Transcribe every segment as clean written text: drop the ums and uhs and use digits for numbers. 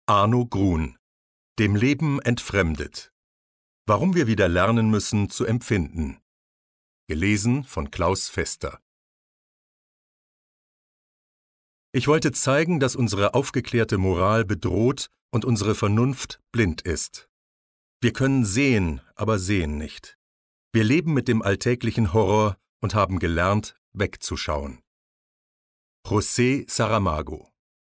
Arno Grun: Dem Leben entfremdet. Warum wir wieder lernen müssen zu empfinden. Gelesen von Klaus Fester. Ich wollte zeigen, dass unsere aufgeklärte Moral bedroht und unsere Vernunft blind ist. Wir können sehen, aber sehen nicht. Wir leben mit dem alltäglichen Horror und haben gelernt, wegzuschauen. José Saramago.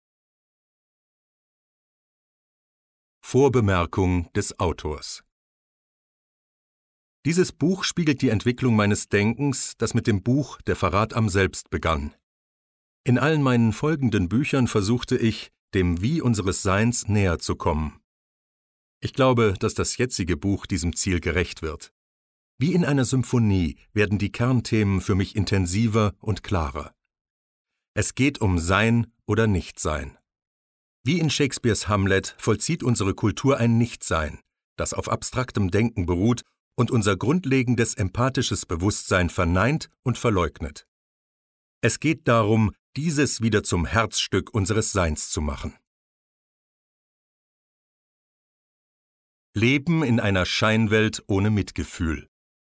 Vorbemerkung des Autors. Dieses Buch spiegelt die Entwicklung meines Denkens, das mit dem Buch Der Verrat am Selbst begann. In allen meinen folgenden Büchern versuchte ich, dem Wie unseres Seins näher zu kommen. Ich glaube, dass das jetzige Buch diesem Ziel gerecht wird. Wie in einer Symphonie werden die Kernthemen für mich intensiver und klarer. Es geht um Sein oder Nichtsein. Wie in Shakespeares Hamlet vollzieht unsere Kultur ein Nichtsein, das auf abstraktem Denken beruht und unser grundlegendes empathisches Bewusstsein verneint und verleugnet. Es geht darum, dieses wieder zum Herzstück unseres Seins zu machen. Leben in einer Scheinwelt ohne Mitgefühl.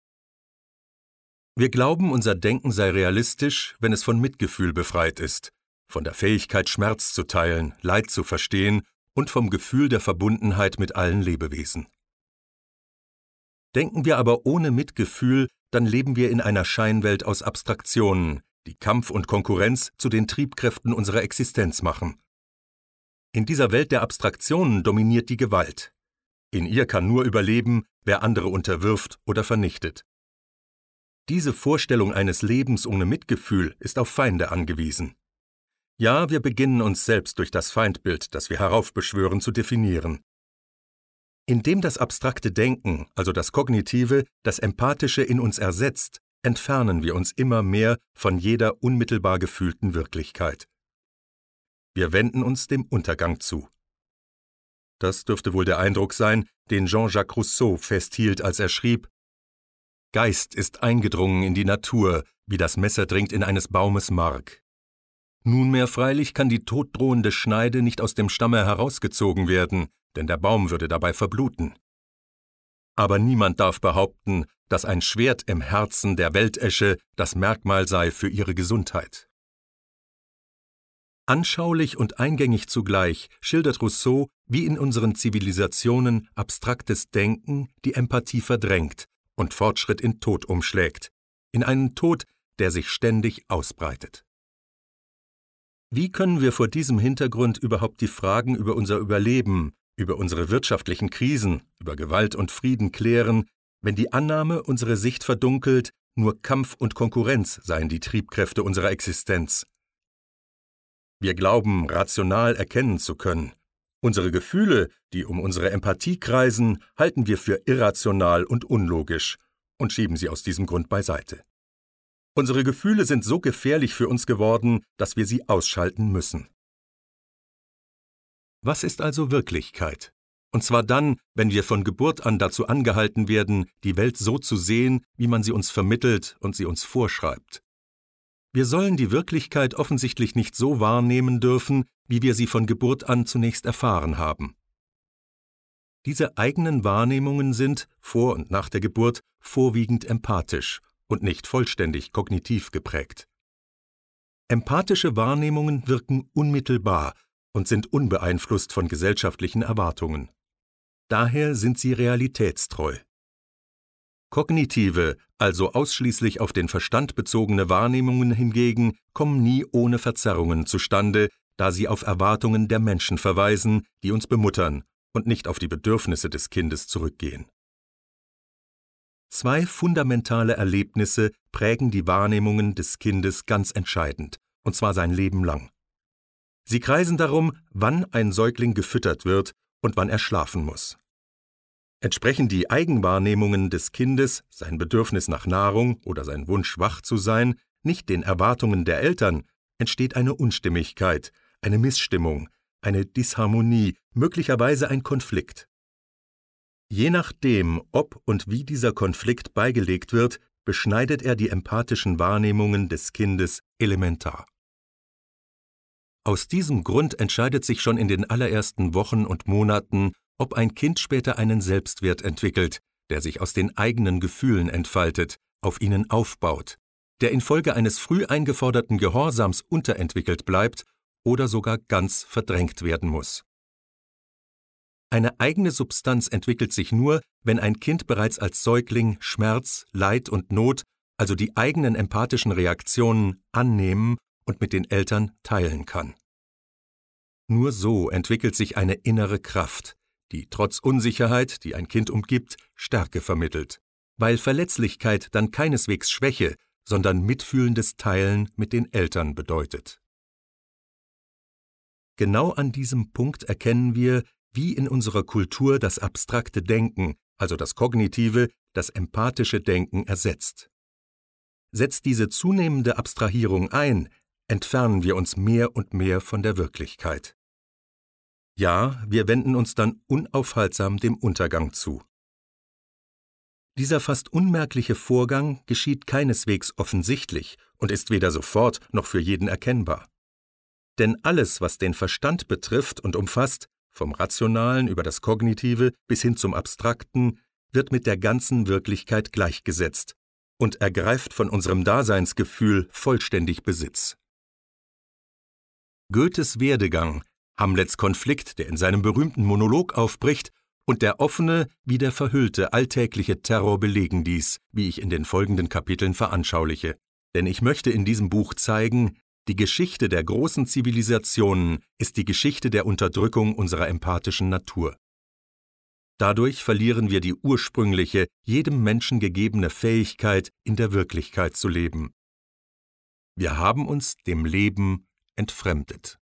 Wir glauben, unser Denken sei realistisch, wenn es von Mitgefühl befreit ist, von der Fähigkeit, Schmerz zu teilen, Leid zu verstehen und vom Gefühl der Verbundenheit mit allen Lebewesen. Denken wir aber ohne Mitgefühl, dann leben wir in einer Scheinwelt aus Abstraktionen, die Kampf und Konkurrenz zu den Triebkräften unserer Existenz machen. In dieser Welt der Abstraktionen dominiert die Gewalt. In ihr kann nur überleben, wer andere unterwirft oder vernichtet. Diese Vorstellung eines Lebens ohne Mitgefühl ist auf Feinde angewiesen. Ja, wir beginnen uns selbst durch das Feindbild, das wir heraufbeschwören, zu definieren. Indem das abstrakte Denken, also das Kognitive, das Empathische in uns ersetzt, entfernen wir uns immer mehr von jeder unmittelbar gefühlten Wirklichkeit. Wir wenden uns dem Untergang zu. Das dürfte wohl der Eindruck sein, den Jean-Jacques Rousseau festhielt, als er schrieb: Geist ist eingedrungen in die Natur, wie das Messer dringt in eines Baumes Mark. Nunmehr freilich kann die toddrohende Schneide nicht aus dem Stamme herausgezogen werden, denn der Baum würde dabei verbluten. Aber niemand darf behaupten, dass ein Schwert im Herzen der Weltesche das Merkmal sei für ihre Gesundheit. Anschaulich und eingängig zugleich schildert Rousseau, wie in unseren Zivilisationen abstraktes Denken die Empathie verdrängt und Fortschritt in Tod umschlägt, in einen Tod, der sich ständig ausbreitet. Wie können wir vor diesem Hintergrund überhaupt die Fragen über unser Überleben, über unsere wirtschaftlichen Krisen, über Gewalt und Frieden klären, wenn die Annahme unsere Sicht verdunkelt, nur Kampf und Konkurrenz seien die Triebkräfte unserer Existenz? Wir glauben, rational erkennen zu können. Unsere Gefühle, die um unsere Empathie kreisen, halten wir für irrational und unlogisch und schieben sie aus diesem Grund beiseite. Unsere Gefühle sind so gefährlich für uns geworden, dass wir sie ausschalten müssen. Was ist also Wirklichkeit? Und zwar dann, wenn wir von Geburt an dazu angehalten werden, die Welt so zu sehen, wie man sie uns vermittelt und sie uns vorschreibt. Wir sollen die Wirklichkeit offensichtlich nicht so wahrnehmen dürfen, wie wir sie von Geburt an zunächst erfahren haben. Diese eigenen Wahrnehmungen sind, vor und nach der Geburt, vorwiegend empathisch und nicht vollständig kognitiv geprägt. Empathische Wahrnehmungen wirken unmittelbar und sind unbeeinflusst von gesellschaftlichen Erwartungen. Daher sind sie realitätstreu. Kognitive, also ausschließlich auf den Verstand bezogene Wahrnehmungen hingegen kommen nie ohne Verzerrungen zustande, da sie auf Erwartungen der Menschen verweisen, die uns bemuttern und nicht auf die Bedürfnisse des Kindes zurückgehen. Zwei fundamentale Erlebnisse prägen die Wahrnehmungen des Kindes ganz entscheidend, und zwar sein Leben lang. Sie kreisen darum, wann ein Säugling gefüttert wird und wann er schlafen muss. Entsprechen die Eigenwahrnehmungen des Kindes, sein Bedürfnis nach Nahrung oder sein Wunsch, wach zu sein, nicht den Erwartungen der Eltern, entsteht eine Unstimmigkeit, eine Missstimmung, eine Disharmonie, möglicherweise ein Konflikt. Je nachdem, ob und wie dieser Konflikt beigelegt wird, beschneidet er die empathischen Wahrnehmungen des Kindes elementar. Aus diesem Grund entscheidet sich schon in den allerersten Wochen und Monaten, ob ein Kind später einen Selbstwert entwickelt, der sich aus den eigenen Gefühlen entfaltet, auf ihnen aufbaut, der infolge eines früh eingeforderten Gehorsams unterentwickelt bleibt oder sogar ganz verdrängt werden muss. Eine eigene Substanz entwickelt sich nur, wenn ein Kind bereits als Säugling Schmerz, Leid und Not, also die eigenen empathischen Reaktionen, annehmen und mit den Eltern teilen kann. Nur so entwickelt sich eine innere Kraft, die trotz Unsicherheit, die ein Kind umgibt, Stärke vermittelt, weil Verletzlichkeit dann keineswegs Schwäche, sondern mitfühlendes Teilen mit den Eltern bedeutet. Genau an diesem Punkt erkennen wir, wie in unserer Kultur das abstrakte Denken, also das kognitive, das empathische Denken ersetzt. Setzt diese zunehmende Abstrahierung ein, entfernen wir uns mehr und mehr von der Wirklichkeit. Ja, wir wenden uns dann unaufhaltsam dem Untergang zu. Dieser fast unmerkliche Vorgang geschieht keineswegs offensichtlich und ist weder sofort noch für jeden erkennbar. Denn alles, was den Verstand betrifft und umfasst, vom Rationalen über das Kognitive bis hin zum Abstrakten, wird mit der ganzen Wirklichkeit gleichgesetzt und ergreift von unserem Daseinsgefühl vollständig Besitz. Goethes Werdegang, Hamlets Konflikt, der in seinem berühmten Monolog aufbricht, und der offene wie der verhüllte alltägliche Terror belegen dies, wie ich in den folgenden Kapiteln veranschauliche. Denn ich möchte in diesem Buch zeigen, die Geschichte der großen Zivilisationen ist die Geschichte der Unterdrückung unserer empathischen Natur. Dadurch verlieren wir die ursprüngliche, jedem Menschen gegebene Fähigkeit, in der Wirklichkeit zu leben. Wir haben uns dem Leben entfremdet.